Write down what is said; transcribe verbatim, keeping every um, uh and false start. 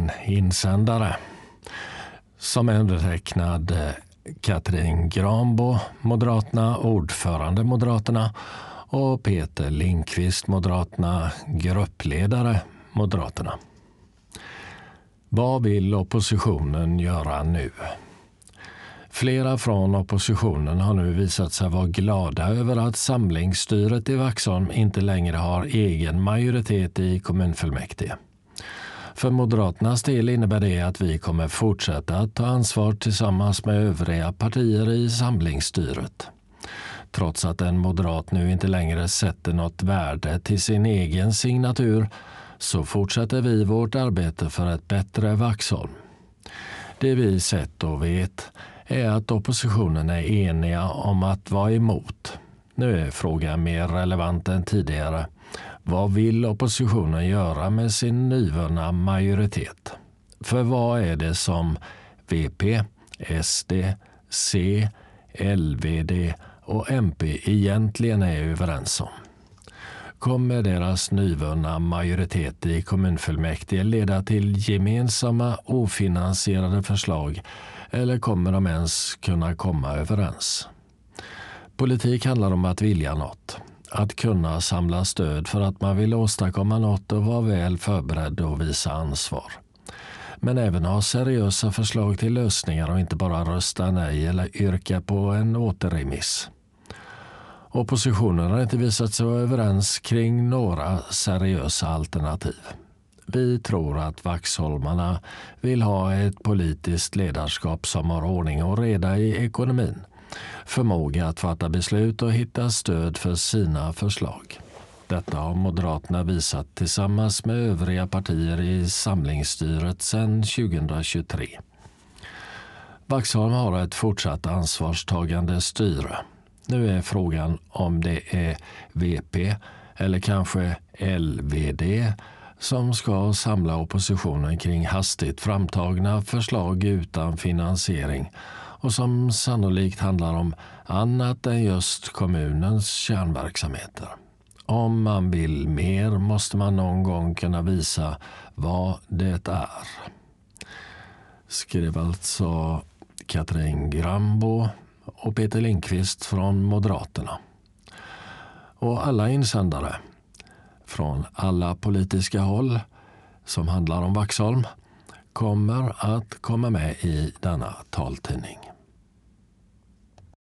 en insändare som är undertecknad Katrin Granbo, Moderaterna, ordförande Moderaterna, och Peter Lindqvist, Moderaterna, gruppledare Moderaterna. Vad vill oppositionen göra nu? Flera från oppositionen har nu visat sig vara glada över att samlingsstyret i Vaxholm inte längre har egen majoritet i kommunfullmäktige. För Moderaternas del innebär det att vi kommer fortsätta att ta ansvar tillsammans med övriga partier i samlingsstyret. Trots att en moderat nu inte längre sätter något värde till sin egen signatur så fortsätter vi vårt arbete för ett bättre Vaxholm. Det vi sett och vet är att oppositionen är eniga om att vara emot. Nu är frågan mer relevant än tidigare. Vad vill oppositionen göra med sin nyvunna majoritet? För vad är det som V P, S D, C, L V D och M P egentligen är överens om? Kommer deras nyvunna majoritet i kommunfullmäktige leda till gemensamma ofinansierade förslag, eller kommer de ens kunna komma överens? Politik handlar om att vilja något. Att kunna samla stöd för att man vill åstadkomma något och vara väl förberedd och visa ansvar. Men även ha seriösa förslag till lösningar och inte bara rösta nej eller yrka på en återremiss. Oppositionen har inte visat sig vara överens kring några seriösa alternativ. Vi tror att vaxholmarna vill ha ett politiskt ledarskap som har ordning och reda i ekonomin, förmåga att fatta beslut och hitta stöd för sina förslag. Detta har Moderaterna visat tillsammans med övriga partier i samlingsstyret sedan tjugohundratjugotre. Vaxholm har ett fortsatt ansvarstagande styre. Nu är frågan om det är V P eller kanske L V D som ska samla oppositionen kring hastigt framtagna förslag utan finansiering och som sannolikt handlar om annat än just kommunens kärnverksamheter. Om man vill mer måste man någon gång kunna visa vad det är. Skrev alltså Katrin Granbo och Peter Lindqvist från Moderaterna. Och alla insändare från alla politiska håll som handlar om Vaxholm kommer att komma med i denna taltidning.